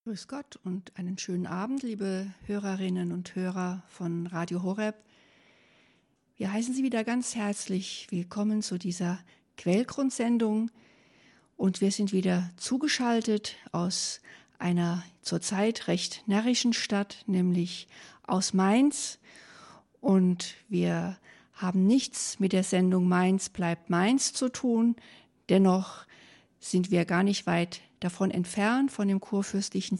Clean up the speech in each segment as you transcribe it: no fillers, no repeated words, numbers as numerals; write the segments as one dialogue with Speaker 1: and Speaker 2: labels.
Speaker 1: Grüß Gott und einen schönen Abend, liebe Hörerinnen und Hörer von Radio Horeb. Wir heißen Sie wieder ganz herzlich willkommen zu dieser Quellgrundsendung und wir sind wieder zugeschaltet aus einer zurzeit recht närrischen Stadt, nämlich aus Mainz. Und wir haben nichts mit der Sendung Mainz bleibt Mainz zu tun, dennoch sind wir gar nicht weit davon entfernt, von dem kurfürstlichen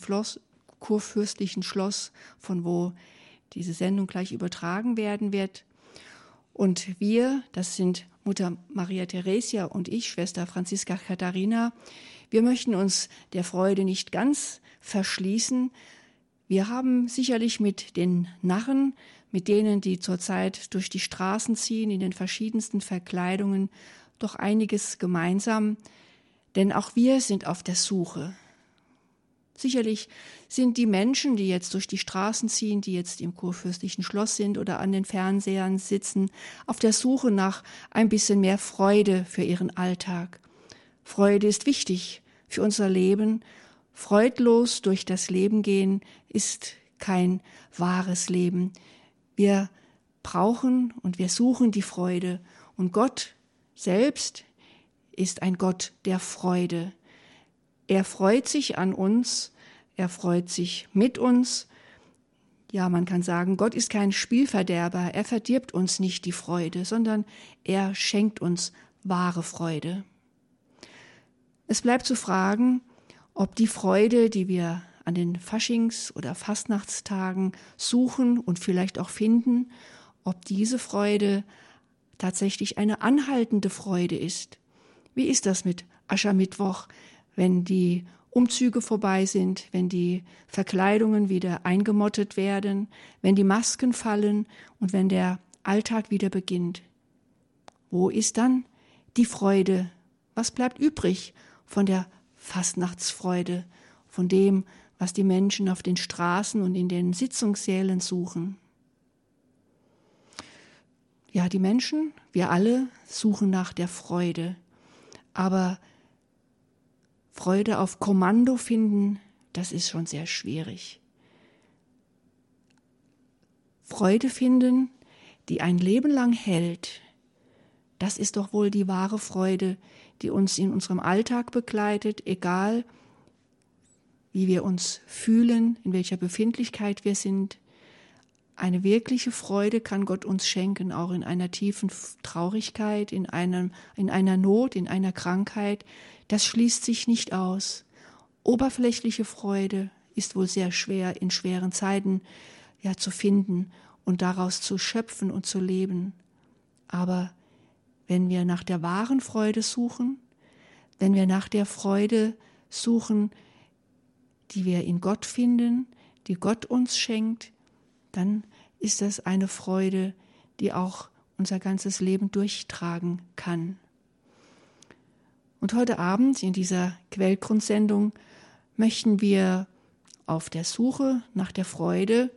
Speaker 1: Schloss, von wo diese Sendung gleich übertragen werden wird. Und wir, das sind Mutter Maria Theresia und ich, Schwester Franziska Katharina, wir möchten uns der Freude nicht ganz verschließen. Wir haben sicherlich mit den Narren, mit denen, die zurzeit durch die Straßen ziehen, in den verschiedensten Verkleidungen, doch einiges gemeinsam. Denn auch wir sind auf der Suche. Sicherlich sind die Menschen, die jetzt durch die Straßen ziehen, die jetzt im kurfürstlichen Schloss sind oder an den Fernsehern sitzen, auf der Suche nach ein bisschen mehr Freude für ihren Alltag. Freude ist wichtig für unser Leben. Freudlos durch das Leben gehen ist kein wahres Leben. Wir brauchen und wir suchen die Freude. Und Gott selbst ist ein Gott der Freude. Er freut sich an uns, er freut sich mit uns. Ja, man kann sagen, Gott ist kein Spielverderber, er verdirbt uns nicht die Freude, sondern er schenkt uns wahre Freude. Es bleibt zu fragen, ob die Freude, die wir an den Faschings- oder Fastnachtstagen suchen und vielleicht auch finden, ob diese Freude tatsächlich eine anhaltende Freude ist. Wie ist das mit Aschermittwoch, wenn die Umzüge vorbei sind, wenn die Verkleidungen wieder eingemottet werden, wenn die Masken fallen und wenn der Alltag wieder beginnt? Wo ist dann die Freude? Was bleibt übrig von der Fastnachtsfreude, von dem, was die Menschen auf den Straßen und in den Sitzungssälen suchen? Ja, die Menschen, wir alle suchen nach der Freude. Aber Freude auf Kommando finden, das ist schon sehr schwierig. Freude finden, die ein Leben lang hält, das ist doch wohl die wahre Freude, die uns in unserem Alltag begleitet, egal wie wir uns fühlen, in welcher Befindlichkeit wir sind. Eine wirkliche Freude kann Gott uns schenken, auch in einer tiefen Traurigkeit, in einer Not, in einer Krankheit. Das schließt sich nicht aus. Oberflächliche Freude ist wohl sehr schwer in schweren Zeiten zu finden und daraus zu schöpfen und zu leben. Aber wenn wir nach der wahren Freude suchen, wenn wir nach der Freude suchen, die wir in Gott finden, die Gott uns schenkt, dann ist das eine Freude, die auch unser ganzes Leben durchtragen kann. Und heute Abend in dieser Quellgrundsendung möchten wir auf der Suche nach der Freude,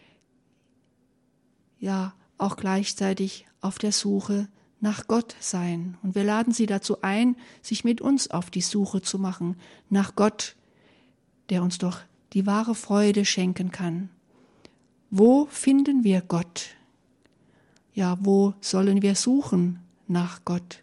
Speaker 1: ja auch gleichzeitig auf der Suche nach Gott sein. Und wir laden Sie dazu ein, sich mit uns auf die Suche zu machen nach Gott, der uns doch die wahre Freude schenken kann. Wo finden wir Gott? Ja, wo sollen wir suchen nach Gott?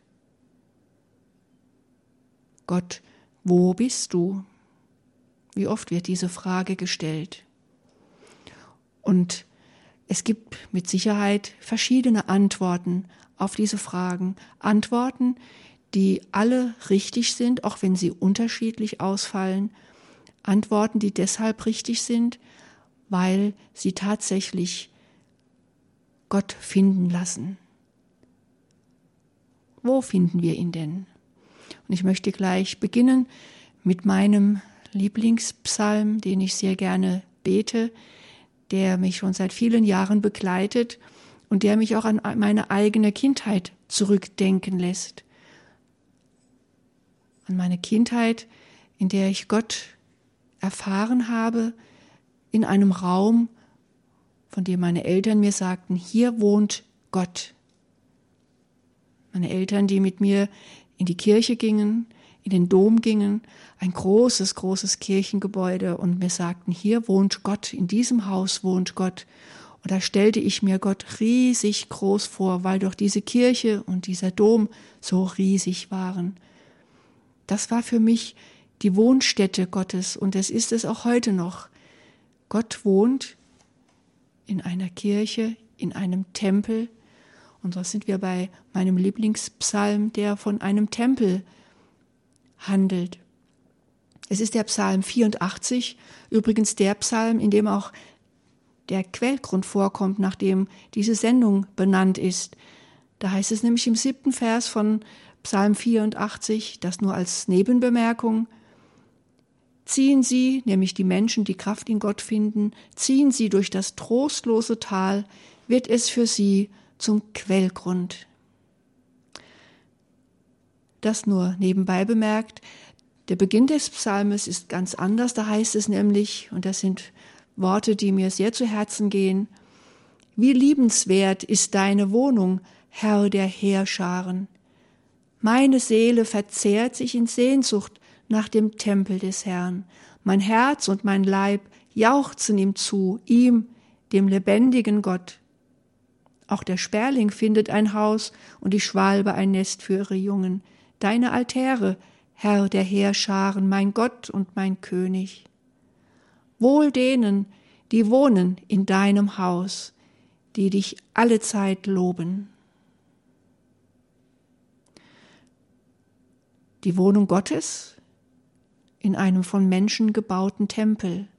Speaker 1: Gott, wo bist du? Wie oft wird diese Frage gestellt? Und es gibt mit Sicherheit verschiedene Antworten auf diese Fragen. Antworten, die alle richtig sind, auch wenn sie unterschiedlich ausfallen. Antworten, die deshalb richtig sind, weil sie tatsächlich Gott finden lassen. Wo finden wir ihn denn? Und ich möchte gleich beginnen mit meinem Lieblingspsalm, den ich sehr gerne bete, der mich schon seit vielen Jahren begleitet und der mich auch an meine eigene Kindheit zurückdenken lässt. An meine Kindheit, in der ich Gott erfahren habe, in einem Raum, von dem meine Eltern mir sagten, hier wohnt Gott. Meine Eltern, die mit mir in die Kirche gingen, in den Dom gingen, ein großes, großes Kirchengebäude, und wir sagten, hier wohnt Gott, in diesem Haus wohnt Gott. Und da stellte ich mir Gott riesig groß vor, weil doch diese Kirche und dieser Dom so riesig waren. Das war für mich die Wohnstätte Gottes, und es ist es auch heute noch. Gott wohnt in einer Kirche, in einem Tempel. Und so sind wir bei meinem Lieblingspsalm, der von einem Tempel handelt. Es ist der Psalm 84, übrigens der Psalm, in dem auch der Quellgrund vorkommt, nach dem diese Sendung benannt ist. Da heißt es nämlich im 7. Vers von Psalm 84, das nur als Nebenbemerkung: Ziehen Sie, nämlich die Menschen, die Kraft in Gott finden, ziehen Sie durch das trostlose Tal, wird es für sie zum Quellgrund. Das nur nebenbei bemerkt. Der Beginn des Psalmes ist ganz anders. Da heißt es nämlich, und das sind Worte, die mir sehr zu Herzen gehen: Wie liebenswert ist deine Wohnung, Herr der Heerscharen. Meine Seele verzehrt sich in Sehnsucht nach dem Tempel des Herrn. Mein Herz und mein Leib jauchzen ihm zu, ihm, dem lebendigen Gott. Auch der Sperling findet ein Haus und die Schwalbe ein Nest für ihre Jungen. Deine Altäre, Herr der Heerscharen, mein Gott und mein König. Wohl denen, die wohnen in deinem Haus, die dich allezeit loben. Die Wohnung Gottes in einem von Menschen gebauten Tempel.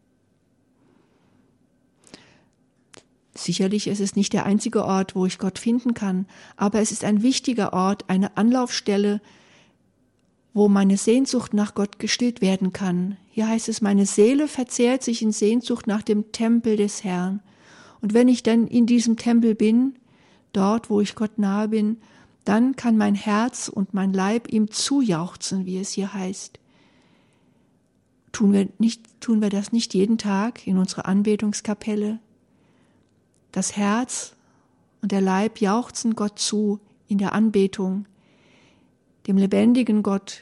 Speaker 1: Sicherlich ist es nicht der einzige Ort, wo ich Gott finden kann, aber es ist ein wichtiger Ort, eine Anlaufstelle, wo meine Sehnsucht nach Gott gestillt werden kann. Hier heißt es, meine Seele verzehrt sich in Sehnsucht nach dem Tempel des Herrn. Und wenn ich dann in diesem Tempel bin, dort, wo ich Gott nahe bin, dann kann mein Herz und mein Leib ihm zujauchzen, wie es hier heißt. Tun wir das nicht jeden Tag in unserer Anbetungskapelle? Das Herz und der Leib jauchzen Gott zu in der Anbetung, dem lebendigen Gott.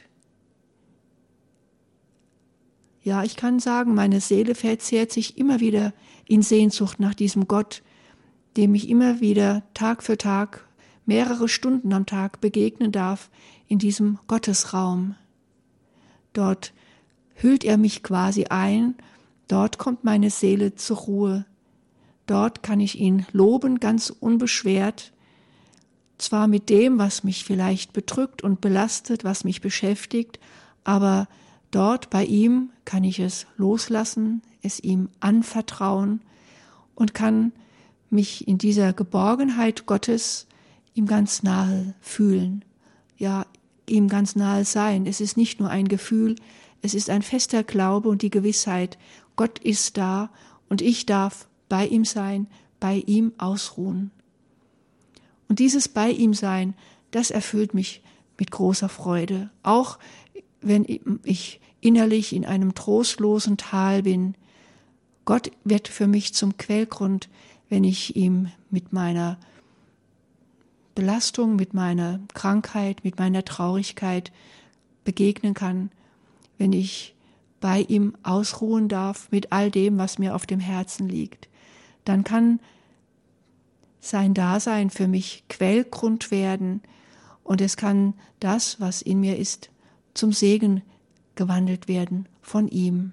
Speaker 1: Ja, ich kann sagen, meine Seele verzehrt sich immer wieder in Sehnsucht nach diesem Gott, dem ich immer wieder Tag für Tag, mehrere Stunden am Tag begegnen darf in diesem Gottesraum. Dort hüllt er mich quasi ein, dort kommt meine Seele zur Ruhe. Dort kann ich ihn loben, ganz unbeschwert, zwar mit dem, was mich vielleicht bedrückt und belastet, was mich beschäftigt, aber dort bei ihm kann ich es loslassen, es ihm anvertrauen und kann mich in dieser Geborgenheit Gottes ihm ganz nahe fühlen, ja, ihm ganz nahe sein. Es ist nicht nur ein Gefühl, es ist ein fester Glaube und die Gewissheit, Gott ist da und ich darf bei ihm sein, bei ihm ausruhen. Und dieses bei ihm sein, das erfüllt mich mit großer Freude, auch wenn ich innerlich in einem trostlosen Tal bin. Gott wird für mich zum Quellgrund, wenn ich ihm mit meiner Belastung, mit meiner Krankheit, mit meiner Traurigkeit begegnen kann, wenn ich bei ihm ausruhen darf mit all dem, was mir auf dem Herzen liegt. Dann kann sein Dasein für mich Quellgrund werden und es kann das, was in mir ist, zum Segen gewandelt werden von ihm.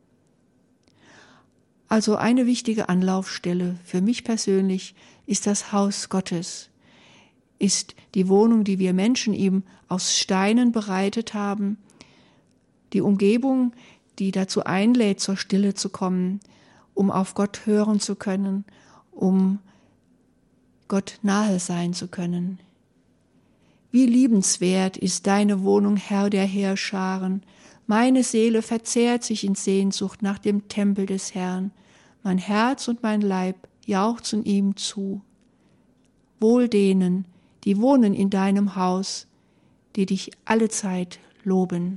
Speaker 1: Also eine wichtige Anlaufstelle für mich persönlich ist das Haus Gottes, ist die Wohnung, die wir Menschen ihm aus Steinen bereitet haben, die Umgebung, die dazu einlädt, zur Stille zu kommen, um auf Gott hören zu können, um Gott nahe sein zu können. Wie liebenswert ist deine Wohnung, Herr der Heerscharen. Meine Seele verzehrt sich in Sehnsucht nach dem Tempel des Herrn. Mein Herz und mein Leib jauchzen ihm zu. Wohl denen, die wohnen in deinem Haus, die dich allezeit loben.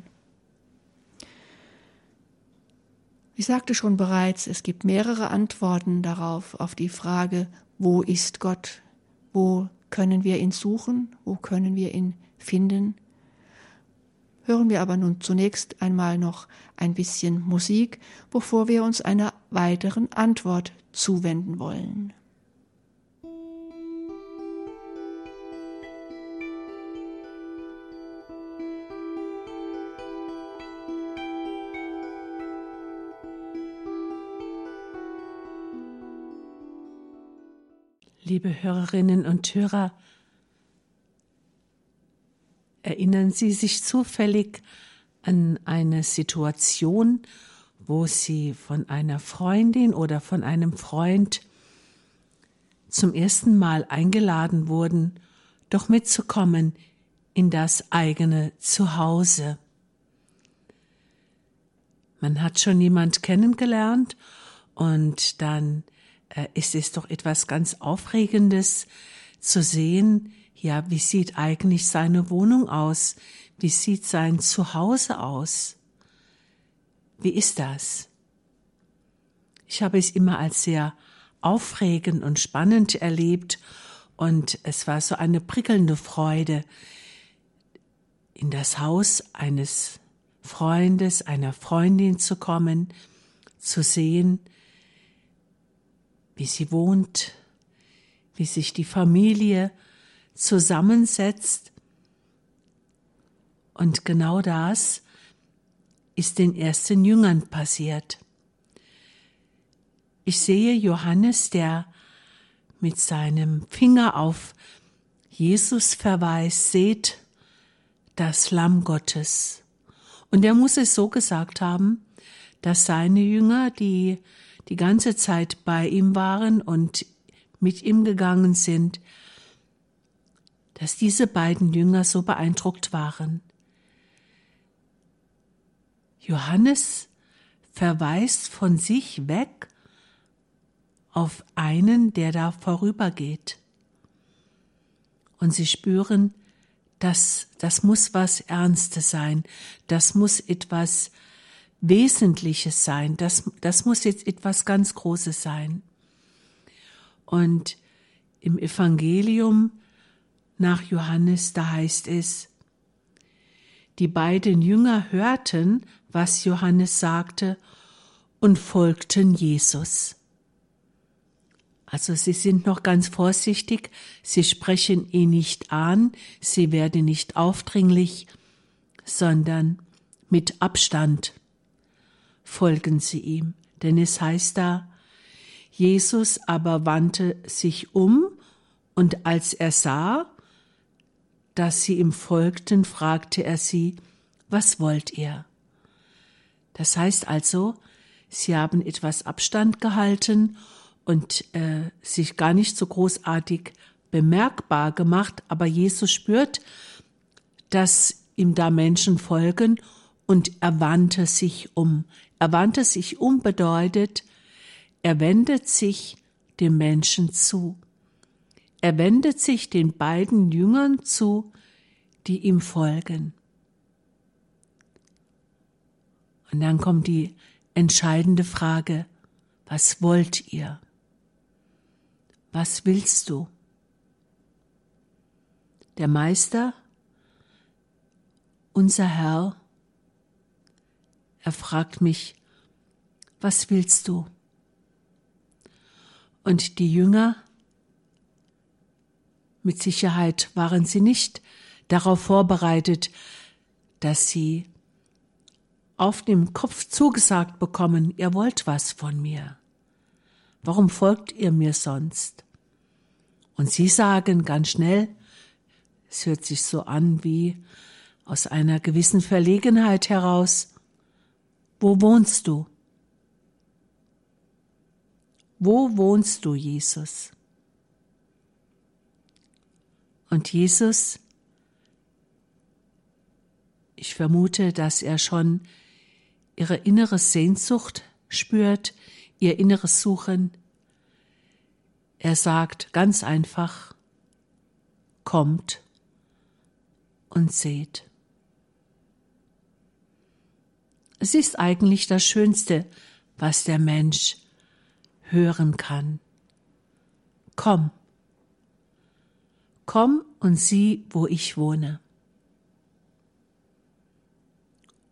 Speaker 1: Ich sagte schon bereits, es gibt mehrere Antworten darauf, auf die Frage, wo ist Gott? Wo können wir ihn suchen? Wo können wir ihn finden? hören wir aber nun zunächst einmal noch ein bisschen Musik, bevor wir uns einer weiteren Antwort zuwenden wollen.
Speaker 2: Liebe Hörerinnen und Hörer, erinnern Sie sich zufällig an eine Situation, wo Sie von einer Freundin oder von einem Freund zum ersten Mal eingeladen wurden, doch mitzukommen in das eigene Zuhause? Man hat schon jemand kennengelernt und dann ist es doch etwas ganz Aufregendes zu sehen, ja, wie sieht eigentlich seine Wohnung aus? Wie sieht sein Zuhause aus? Wie ist das? Ich habe es immer als sehr aufregend und spannend erlebt und es war so eine prickelnde Freude, in das Haus eines Freundes, einer Freundin zu kommen, zu sehen, wie sie wohnt, wie sich die Familie zusammensetzt. Und genau das ist den ersten Jüngern passiert. Ich sehe Johannes, der mit seinem Finger auf Jesus verweist, seht das Lamm Gottes. Und er muss es so gesagt haben, dass seine Jünger, die die ganze Zeit bei ihm waren und mit ihm gegangen sind, dass diese beiden Jünger so beeindruckt waren. Johannes verweist von sich weg auf einen, der da vorübergeht. Und sie spüren, das muss was Ernstes sein, das muss etwas Wesentliches sein, das muss jetzt etwas ganz Großes sein. Und im Evangelium nach Johannes, da heißt es, die beiden Jünger hörten, was Johannes sagte, und folgten Jesus. Also sie sind noch ganz vorsichtig, sie sprechen ihn nicht an, sie werden nicht aufdringlich, sondern mit Abstand folgen sie ihm. Denn es heißt da, Jesus aber wandte sich um und als er sah, dass sie ihm folgten, fragte er sie, was wollt ihr? Das heißt also, sie haben etwas Abstand gehalten und sich gar nicht so großartig bemerkbar gemacht, aber Jesus spürt, dass ihm da Menschen folgen und er wandte sich um. Er wandte sich um bedeutet, er wendet sich dem Menschen zu. Er wendet sich den beiden Jüngern zu, die ihm folgen. Und dann kommt die entscheidende Frage, was wollt ihr? Was willst du? Der Meister, unser Herr, er fragt mich, was willst du? Und die Jünger, mit Sicherheit waren sie nicht darauf vorbereitet, dass sie auf dem Kopf zugesagt bekommen, ihr wollt was von mir. Warum folgt ihr mir sonst? Und sie sagen ganz schnell, es hört sich so an wie aus einer gewissen Verlegenheit heraus, wo wohnst du? Wo wohnst du, Jesus? Und Jesus, ich vermute, dass er schon ihre innere Sehnsucht spürt, ihr inneres Suchen. Er sagt ganz einfach, kommt und seht. Es ist eigentlich das Schönste, was der Mensch hören kann. Komm. Komm und sieh, wo ich wohne.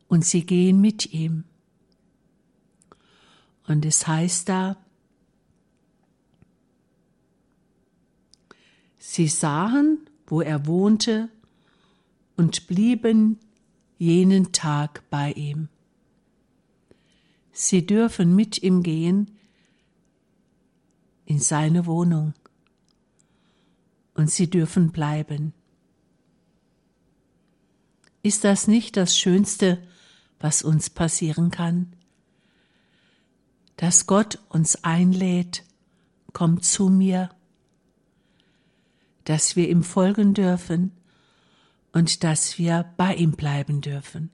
Speaker 2: und sie gehen mit ihm. Und es heißt da, sie sahen, wo er wohnte, und blieben jenen Tag bei ihm. Sie dürfen mit ihm gehen in seine Wohnung und sie dürfen bleiben. Ist das nicht das Schönste, was uns passieren kann? Dass Gott uns einlädt, komm zu mir, dass wir ihm folgen dürfen und dass wir bei ihm bleiben dürfen.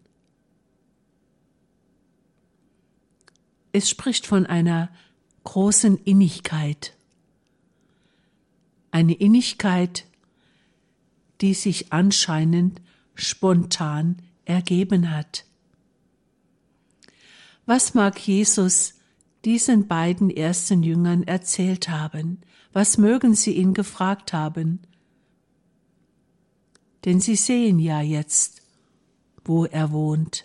Speaker 2: Es spricht von einer großen Innigkeit. Eine Innigkeit, die sich anscheinend spontan ergeben hat. Was mag Jesus diesen beiden ersten Jüngern erzählt haben? Was mögen sie ihn gefragt haben? Denn sie sehen ja jetzt, wo er wohnt.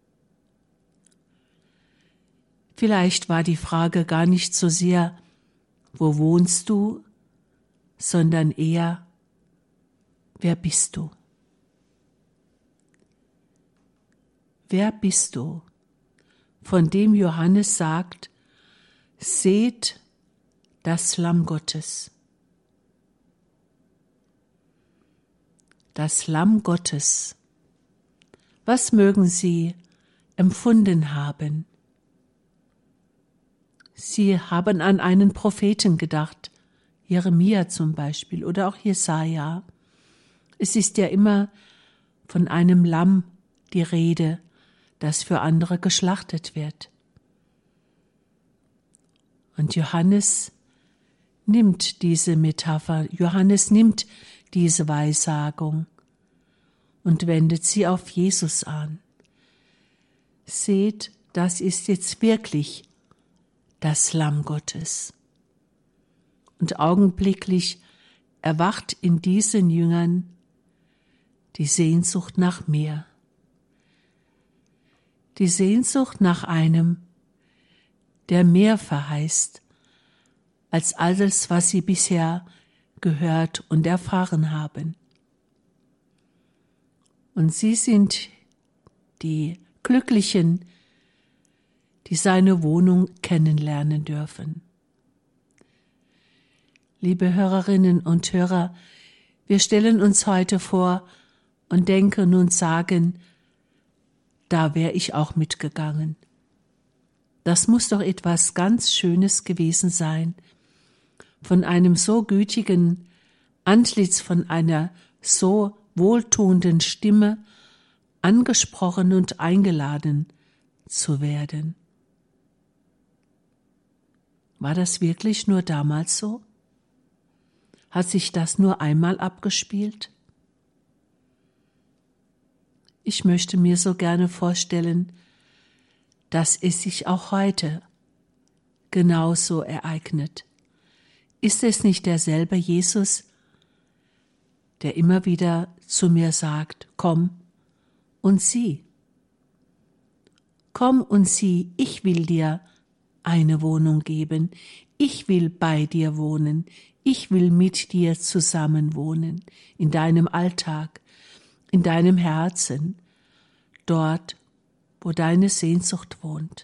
Speaker 2: Vielleicht war die Frage gar nicht so sehr, wo wohnst du, sondern eher, wer bist du? Wer bist du, von dem Johannes sagt, seht das Lamm Gottes. Das Lamm Gottes. Was mögen sie empfunden haben? Sie haben an einen Propheten gedacht, Jeremia zum Beispiel oder auch Jesaja. Es ist ja immer von einem Lamm die Rede, das für andere geschlachtet wird. Und Johannes nimmt diese Metapher, Johannes nimmt diese Weissagung und wendet sie auf Jesus an. Seht, das ist jetzt wirklich das Lamm Gottes. Und augenblicklich erwacht in diesen Jüngern die Sehnsucht nach mehr. Die Sehnsucht nach einem, der mehr verheißt, als alles, was sie bisher gehört und erfahren haben. Und sie sind die Glücklichen, die seine Wohnung kennenlernen dürfen. Liebe Hörerinnen und Hörer, wir stellen uns heute vor und denken und sagen, da wäre ich auch mitgegangen. Das muss doch etwas ganz Schönes gewesen sein, von einem so gütigen Antlitz, von einer so wohltuenden Stimme angesprochen und eingeladen zu werden. War das wirklich nur damals so? Hat sich das nur einmal abgespielt? Ich möchte mir so gerne vorstellen, dass es sich auch heute genauso ereignet. Ist es nicht derselbe Jesus, der immer wieder zu mir sagt, komm und sieh. Komm und sieh, ich will dir eine Wohnung geben, ich will bei dir wohnen, ich will mit dir zusammen wohnen, in deinem Alltag, in deinem Herzen, dort, wo deine Sehnsucht wohnt.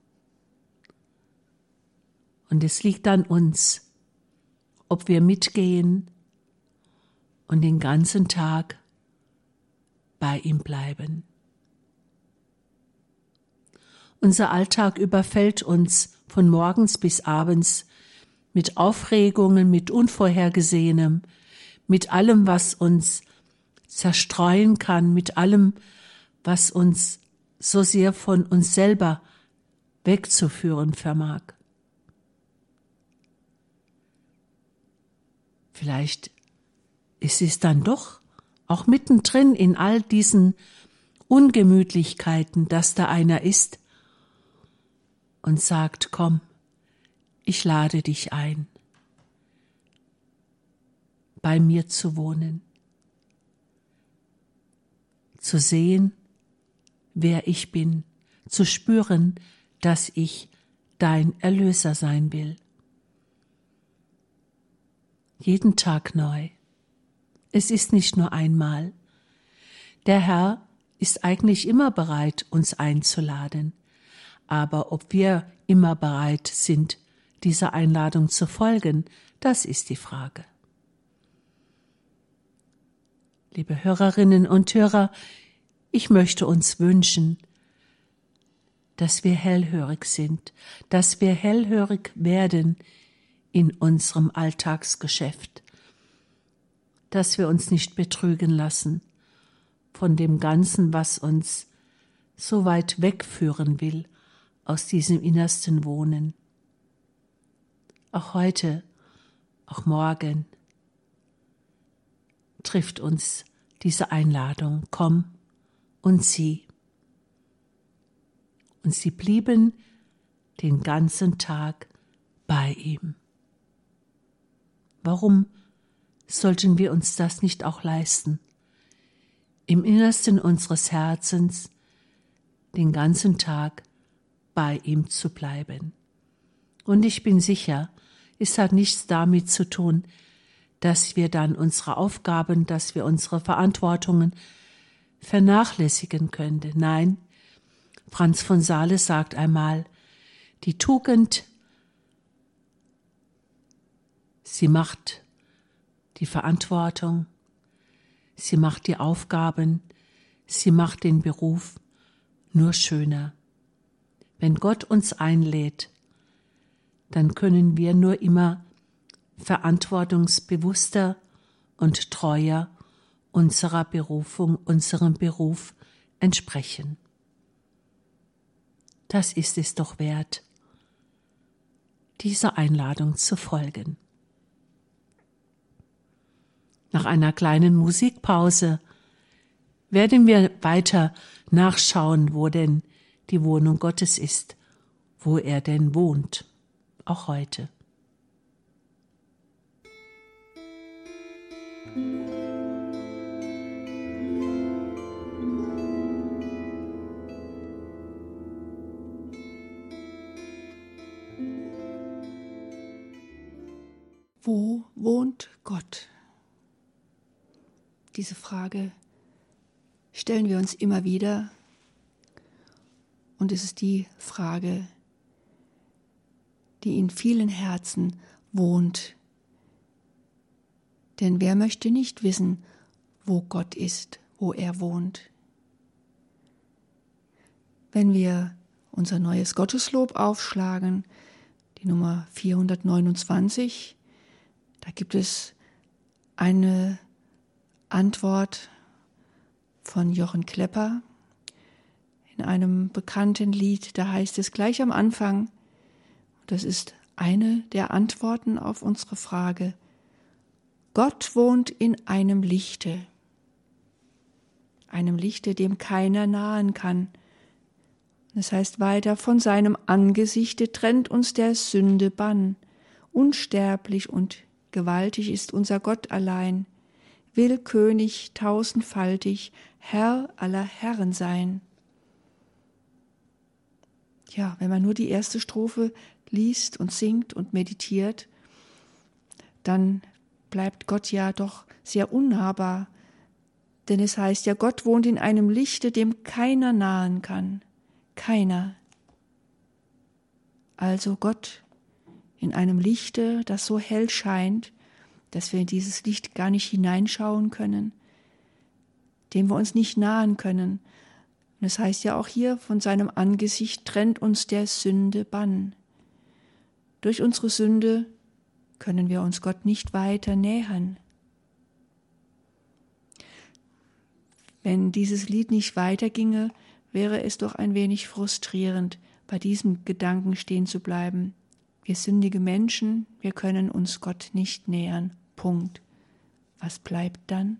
Speaker 2: Und es liegt an uns, ob wir mitgehen und den ganzen Tag bei ihm bleiben. Unser Alltag überfällt uns von morgens bis abends mit Aufregungen, mit Unvorhergesehenem, mit allem, was uns zerstreuen kann, mit allem, was uns so sehr von uns selber wegzuführen vermag. Vielleicht ist es dann doch auch mittendrin in all diesen Ungemütlichkeiten, dass da einer ist und sagt, komm, ich lade dich ein, bei mir zu wohnen, zu sehen, wer ich bin, zu spüren, dass ich dein Erlöser sein will. Jeden Tag neu. Es ist nicht nur einmal. Der Herr ist eigentlich immer bereit, uns einzuladen. Aber ob wir immer bereit sind, dieser Einladung zu folgen, das ist die Frage. Liebe Hörerinnen und Hörer, ich möchte uns wünschen, dass wir hellhörig sind, dass wir hellhörig werden in unserem Alltagsgeschäft, dass wir uns nicht betrügen lassen von dem Ganzen, was uns so weit wegführen will aus diesem innersten Wohnen. Auch heute, auch morgen trifft uns diese Einladung, komm und sieh. Und sie blieben den ganzen Tag bei ihm. Warum sollten wir uns das nicht auch leisten? Im Innersten unseres Herzens den ganzen Tag bei ihm zu bleiben. Und ich bin sicher, es hat nichts damit zu tun, dass wir dann unsere Aufgaben, dass wir unsere Verantwortungen vernachlässigen könnten. Nein, Franz von Sales sagt einmal, die Tugend, sie macht die Verantwortung, sie macht die Aufgaben, sie macht den Beruf nur schöner. Wenn Gott uns einlädt, dann können wir nur immer verantwortungsbewusster und treuer unserer Berufung, unserem Beruf entsprechen. Das ist es doch wert, dieser Einladung zu folgen. Nach einer kleinen Musikpause werden wir weiter nachschauen, wo denn die Wohnung Gottes ist, wo er denn wohnt, auch heute.
Speaker 1: Wo wohnt Gott? Diese Frage stellen wir uns immer wieder. Und es ist die Frage, die in vielen Herzen wohnt. Denn wer möchte nicht wissen, wo Gott ist, wo er wohnt? Wenn wir unser neues Gotteslob aufschlagen, die Nummer 429, da gibt es eine Antwort von Jochen Klepper in einem bekannten Lied. Da heißt es gleich am Anfang, das ist eine der Antworten auf unsere Frage: Gott wohnt in einem Lichte, dem keiner nahen kann. Das heißt weiter, von seinem Angesichte trennt uns der Sünde Bann. Unsterblich und gewaltig ist unser Gott allein, will König tausendfaltig, Herr aller Herren sein. Ja, wenn man nur die erste Strophe liest und singt und meditiert, dann bleibt Gott ja doch sehr unnahbar. Denn es heißt ja, Gott wohnt in einem Lichte, dem keiner nahen kann. Keiner. Also Gott in einem Lichte, das so hell scheint, dass wir in dieses Licht gar nicht hineinschauen können, dem wir uns nicht nahen können. Und es heißt ja auch hier, von seinem Angesicht trennt uns der Sünde Bann. Durch unsere Sünde können wir uns Gott nicht weiter nähern. Wenn dieses Lied nicht weiterginge, wäre es doch ein wenig frustrierend, bei diesem Gedanken stehen zu bleiben. Wir sündige Menschen, wir können uns Gott nicht nähern. Punkt. Was bleibt dann?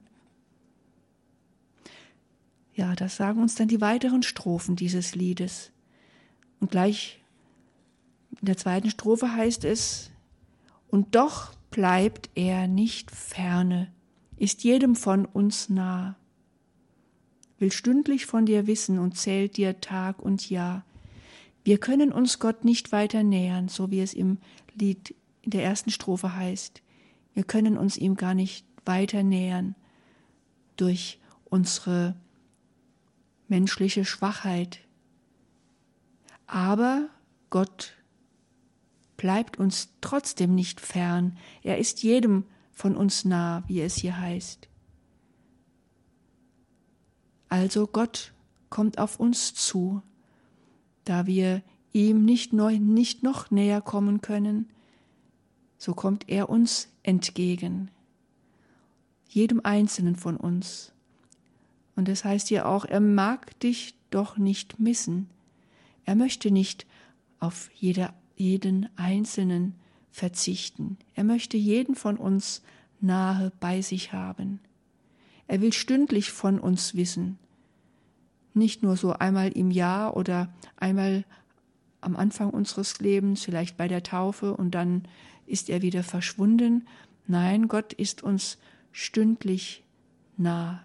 Speaker 1: Ja, das sagen uns dann die weiteren Strophen dieses Liedes. Und gleich in der zweiten Strophe heißt es: Und doch bleibt er nicht ferne, ist jedem von uns nah. will stündlich von dir wissen und zählt dir Tag und Jahr. Wir können uns Gott nicht weiter nähern, so wie es im Lied in der ersten Strophe heißt. Wir können uns ihm gar nicht weiter nähern durch unsere menschliche Schwachheit. Aber Gott bleibt uns trotzdem nicht fern. Er ist jedem von uns nah, wie es hier heißt. Also Gott kommt auf uns zu, da wir ihm nicht noch näher kommen können, so kommt er uns entgegen, jedem Einzelnen von uns. Und das heißt hier auch, er mag dich doch nicht missen. Er möchte nicht auf jeden Einzelnen verzichten. Er möchte jeden von uns nahe bei sich haben. Er will stündlich von uns wissen. Nicht nur so einmal im Jahr oder einmal am Anfang unseres Lebens, vielleicht bei der Taufe und dann ist er wieder verschwunden. Nein, Gott ist uns stündlich nah.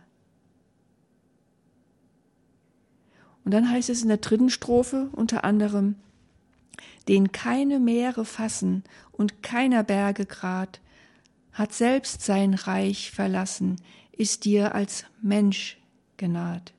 Speaker 1: Und dann heißt es in der dritten Strophe unter anderem, den keine Meere fassen und keiner Berge Grat, hat selbst sein Reich verlassen, ist dir als Mensch genaht.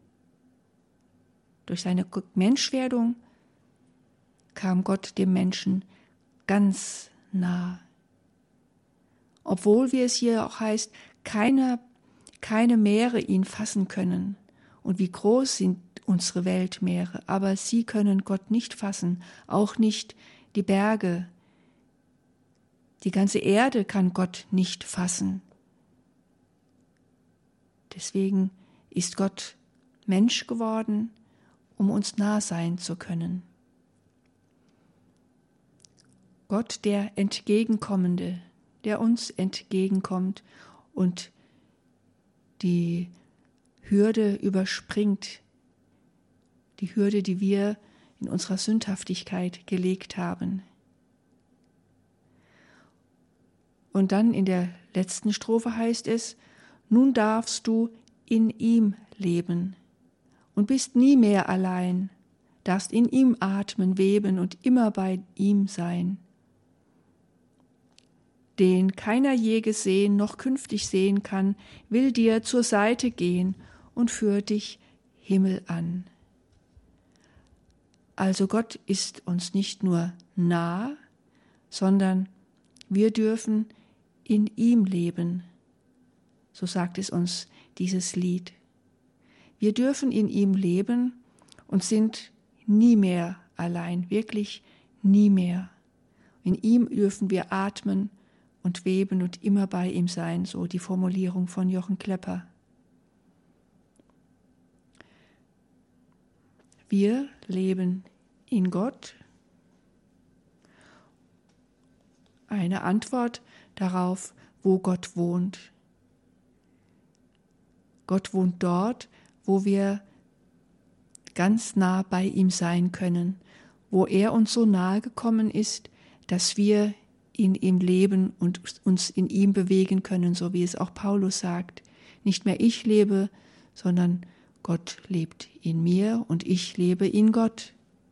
Speaker 1: Durch seine Menschwerdung kam Gott dem Menschen ganz nah. Obwohl, wie es hier auch heißt, keine Meere ihn fassen können. Und wie groß sind unsere Weltmeere, aber sie können Gott nicht fassen, auch nicht die Berge. Die ganze Erde kann Gott nicht fassen. Deswegen ist Gott Mensch geworden, um uns nah sein zu können. Gott, der Entgegenkommende, der uns entgegenkommt und die Hürde überspringt, die Hürde, die wir in unserer Sündhaftigkeit gelegt haben. Und dann in der letzten Strophe heißt es, nun darfst du in ihm leben und bist nie mehr allein, darfst in ihm atmen, weben und immer bei ihm sein. Den keiner je gesehen noch künftig sehen kann, will dir zur Seite gehen und führt dich Himmel an. Also Gott ist uns nicht nur nah, sondern wir dürfen in ihm leben. So sagt es uns dieses Lied. Wir dürfen in ihm leben und sind nie mehr allein, wirklich nie mehr. In ihm dürfen wir atmen und weben und immer bei ihm sein, so die Formulierung von Jochen Klepper. Wir leben in Gott. Eine Antwort darauf, wo Gott wohnt. Gott wohnt dort, wo wir ganz nah bei ihm sein können, wo er uns so nahe gekommen ist, dass wir in ihm leben und uns in ihm bewegen können, so wie es auch Paulus sagt. Nicht mehr ich lebe, sondern Gott lebt in mir und ich lebe in Gott.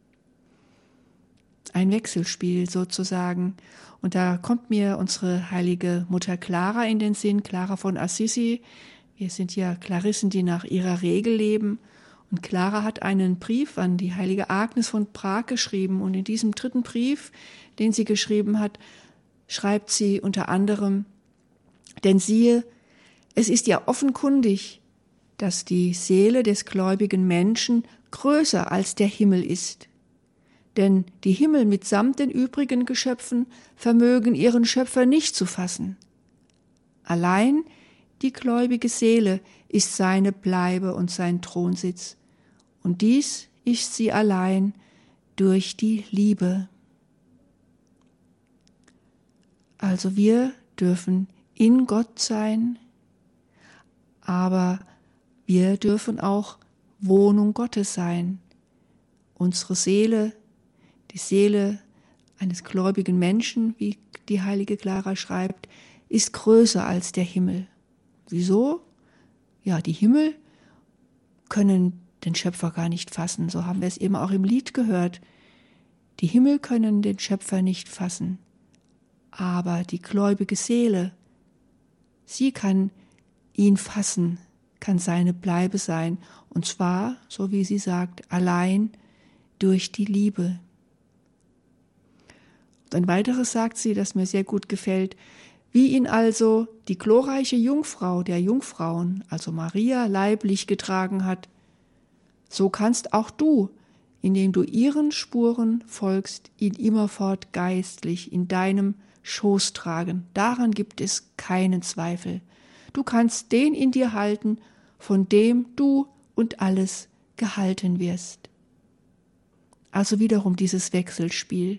Speaker 1: Ein Wechselspiel sozusagen. Und da kommt mir unsere heilige Mutter Clara in den Sinn, Clara von Assisi. Wir sind ja Klarissen, die nach ihrer Regel leben. Und Clara hat einen Brief an die heilige Agnes von Prag geschrieben. Und in diesem dritten Brief, den sie geschrieben hat, schreibt sie unter anderem, denn siehe, es ist ja offenkundig, dass die Seele des gläubigen Menschen größer als der Himmel ist. Denn die Himmel mitsamt den übrigen Geschöpfen vermögen ihren Schöpfer nicht zu fassen. Allein die gläubige Seele ist seine Bleibe und sein Thronsitz. Und dies ist sie allein durch die Liebe. Also wir dürfen in Gott sein, aber wir dürfen auch Wohnung Gottes sein. Unsere Seele, die Seele eines gläubigen Menschen, wie die heilige Clara schreibt, ist größer als der Himmel. Wieso? Ja, die Himmel können den Schöpfer gar nicht fassen. So haben wir es eben auch im Lied gehört. Die Himmel können den Schöpfer nicht fassen, aber die gläubige Seele, sie kann ihn fassen, kann seine Bleibe sein, und zwar, so wie sie sagt, allein durch die Liebe. Und ein weiteres sagt sie, das mir sehr gut gefällt: Wie ihn also die glorreiche Jungfrau der Jungfrauen, also Maria, leiblich getragen hat, so kannst auch du, indem du ihren Spuren folgst, ihn immerfort geistlich in deinem Schoß tragen. Daran gibt es keinen Zweifel. Du kannst den in dir halten, von dem du und alles gehalten wirst. Also wiederum dieses Wechselspiel.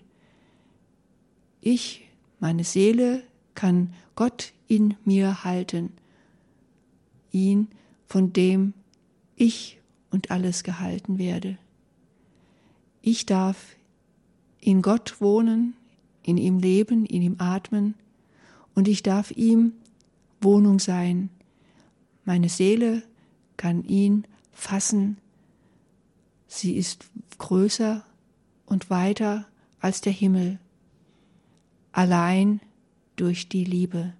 Speaker 1: Ich, meine Seele, kann Gott in mir halten, ihn, von dem ich und alles gehalten werde. Ich darf in Gott wohnen, in ihm leben, in ihm atmen, und ich darf ihm Wohnung sein. Meine Seele kann ihn fassen. Sie ist größer und weiter als der Himmel, allein durch die Liebe.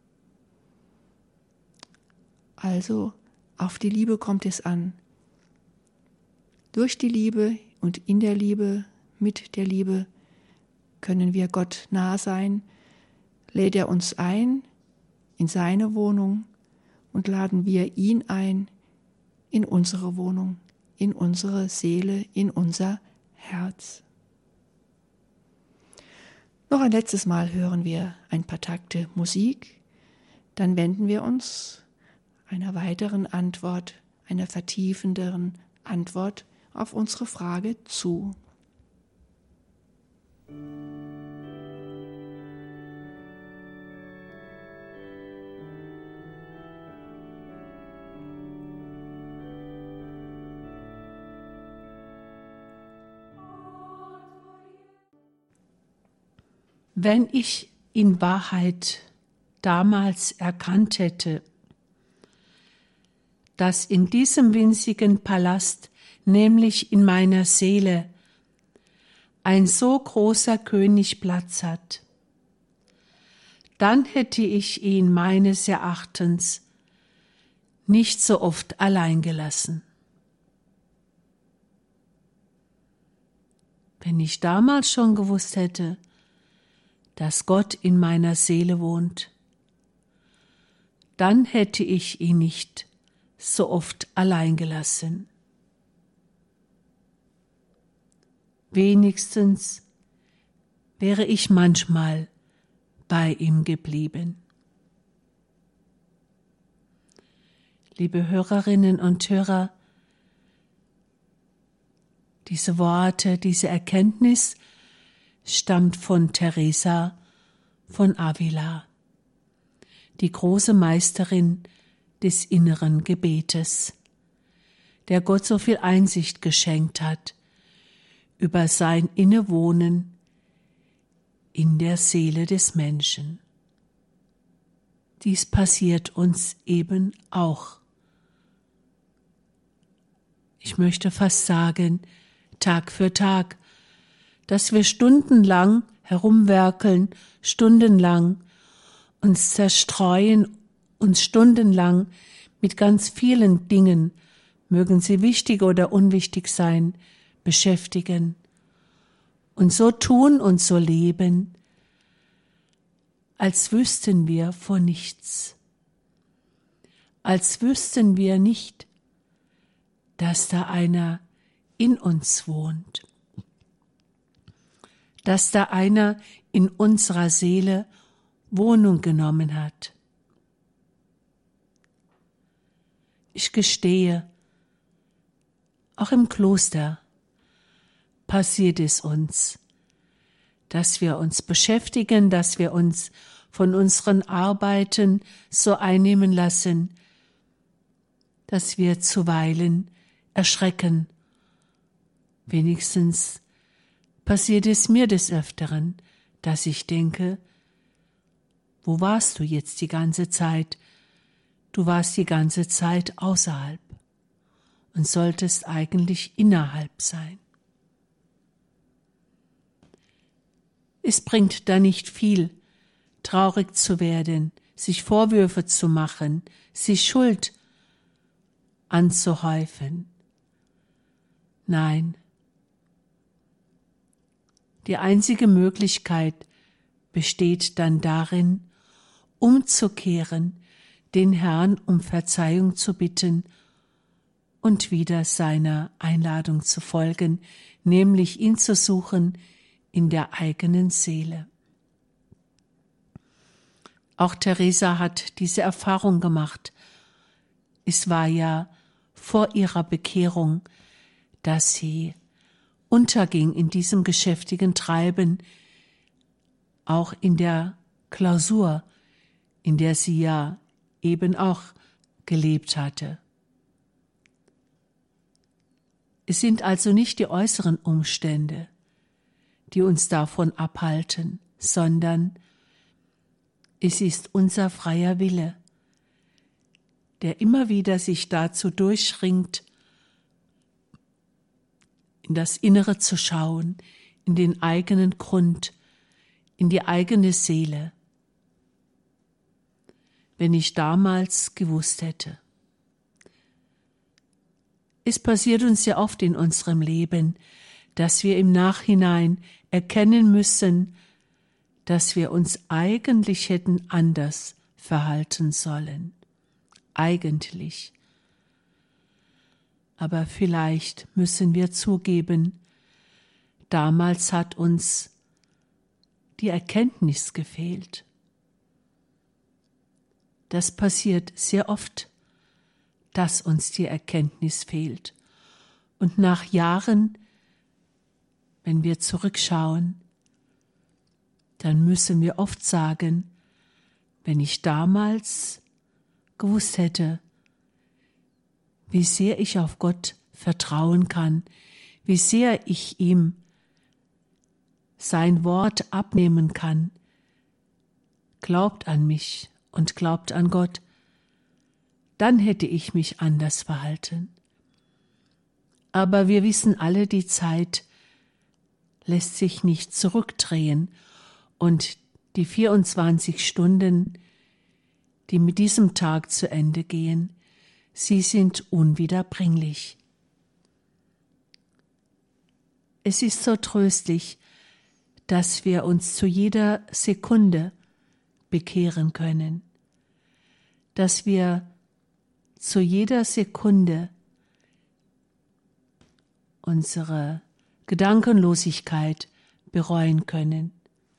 Speaker 1: Also auf die Liebe kommt es an. Durch die Liebe und in der Liebe, mit der Liebe können wir Gott nah sein, lädt er uns ein in seine Wohnung und laden wir ihn ein in unsere Wohnung, in unsere Seele, in unser Herz. Noch ein letztes Mal hören wir ein paar Takte Musik, dann wenden wir uns einer weiteren Antwort, einer vertiefenderen Antwort auf unsere Frage zu.
Speaker 2: Wenn ich in Wahrheit damals erkannt hätte, dass in diesem winzigen Palast, nämlich in meiner Seele, ein so großer König Platz hat, dann hätte ich ihn meines Erachtens nicht so oft allein gelassen. Wenn ich damals schon gewusst hätte, dass Gott in meiner Seele wohnt, dann hätte ich ihn nicht so oft allein gelassen. Wenigstens wäre ich manchmal bei ihm geblieben. Liebe Hörerinnen und Hörer, diese Worte, diese Erkenntnis stammt von Teresa von Avila, die große Meisterin des inneren Gebetes, der Gott so viel Einsicht geschenkt hat über sein Innewohnen in der Seele des Menschen. Dies passiert uns eben auch. Ich möchte fast sagen, Tag für Tag, dass wir stundenlang herumwerkeln, stundenlang uns zerstreuen, uns stundenlang mit ganz vielen Dingen, mögen sie wichtig oder unwichtig sein, beschäftigen und so tun und so leben, als wüssten wir von nichts, als wüssten wir nicht, dass da einer in uns wohnt, dass da einer in unserer Seele Wohnung genommen hat. Ich gestehe, auch im Kloster passiert es uns, dass wir uns beschäftigen, dass wir uns von unseren Arbeiten so einnehmen lassen, dass wir zuweilen erschrecken. Wenigstens passiert es mir des Öfteren, dass ich denke, wo warst du jetzt die ganze Zeit? Du warst die ganze Zeit außerhalb. und solltest eigentlich innerhalb sein. Es bringt da nicht viel, traurig zu werden, sich Vorwürfe zu machen, sich Schuld anzuhäufen. Nein, die einzige Möglichkeit besteht dann darin, umzukehren, den Herrn um Verzeihung zu bitten und wieder seiner Einladung zu folgen, nämlich ihn zu suchen in der eigenen Seele. Auch Teresa hat diese Erfahrung gemacht. Es war ja vor ihrer Bekehrung, dass sie unterging in diesem geschäftigen Treiben, auch in der Klausur, in der sie ja eben auch gelebt hatte. Es sind also nicht die äußeren Umstände, die uns davon abhalten, sondern es ist unser freier Wille, der immer wieder sich dazu durchringt, in das Innere zu schauen, in den eigenen Grund, in die eigene Seele. Wenn ich damals gewusst hätte. Es passiert uns ja oft in unserem Leben, dass wir im Nachhinein erkennen müssen, dass wir uns eigentlich hätten anders verhalten sollen. Eigentlich. Aber vielleicht müssen wir zugeben, damals hat uns die Erkenntnis gefehlt. Das passiert sehr oft, dass uns die Erkenntnis fehlt. Und nach Jahren, wenn wir zurückschauen, dann müssen wir oft sagen, wenn ich damals gewusst hätte, wie sehr ich auf Gott vertrauen kann, wie sehr ich ihm sein Wort abnehmen kann, glaubt an mich und glaubt an Gott, dann hätte ich mich anders verhalten. Aber wir wissen alle, die Zeit lässt sich nicht zurückdrehen und die 24 Stunden, die mit diesem Tag zu Ende gehen, sie sind unwiederbringlich. Es ist so tröstlich, dass wir uns zu jeder Sekunde bekehren können, dass wir zu jeder Sekunde unsere Gedankenlosigkeit bereuen können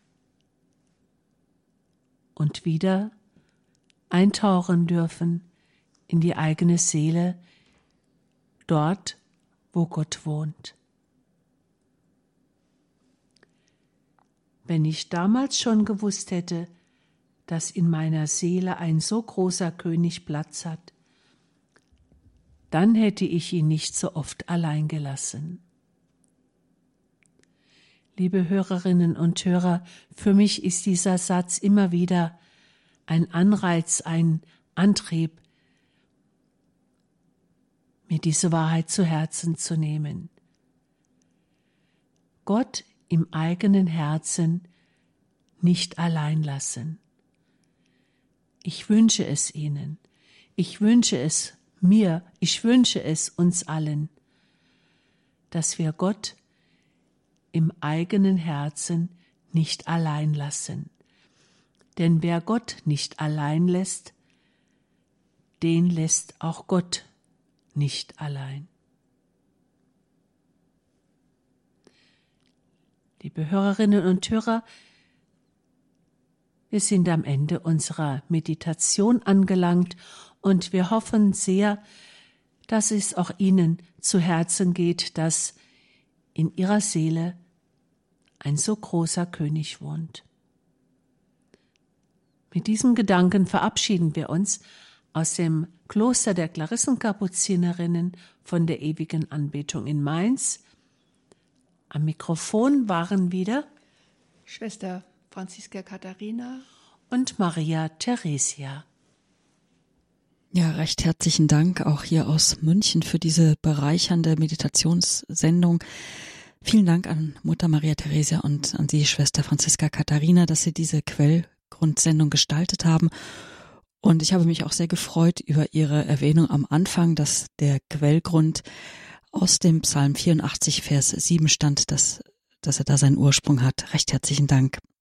Speaker 2: und wieder eintauchen dürfen in die eigene Seele, dort, wo Gott wohnt. Wenn ich damals schon gewusst hätte, dass in meiner Seele ein so großer König Platz hat, dann hätte ich ihn nicht so oft allein gelassen. Liebe Hörerinnen und Hörer, für mich ist dieser Satz immer wieder ein Anreiz, ein Antrieb, mir diese Wahrheit zu Herzen zu nehmen. Gott im eigenen Herzen nicht allein lassen. Ich wünsche es Ihnen, ich wünsche es mir, ich wünsche es uns allen, dass wir Gott im eigenen Herzen nicht allein lassen. Denn wer Gott nicht allein lässt, den lässt auch Gott nicht allein. Liebe Hörerinnen und Hörer, wir sind am Ende unserer Meditation angelangt und wir hoffen sehr, dass es auch Ihnen zu Herzen geht, dass in Ihrer Seele ein so großer König wohnt. Mit diesem Gedanken verabschieden wir uns aus dem Kloster der Klarissenkapuzinerinnen von der ewigen Anbetung in Mainz. Am Mikrofon waren wieder
Speaker 1: Schwester Franziska Katharina
Speaker 2: und Maria Theresia.
Speaker 3: Ja, recht herzlichen Dank auch hier aus München für diese bereichernde Meditationssendung. Vielen Dank an Mutter Maria Theresia und an Sie, Schwester Franziska Katharina, dass Sie diese Quellgrundsendung gestaltet haben. Und ich habe mich auch sehr gefreut über Ihre Erwähnung am Anfang, dass der Quellgrund aus dem Psalm 84, Vers 7 stammt, dass er da seinen Ursprung hat. Recht herzlichen Dank.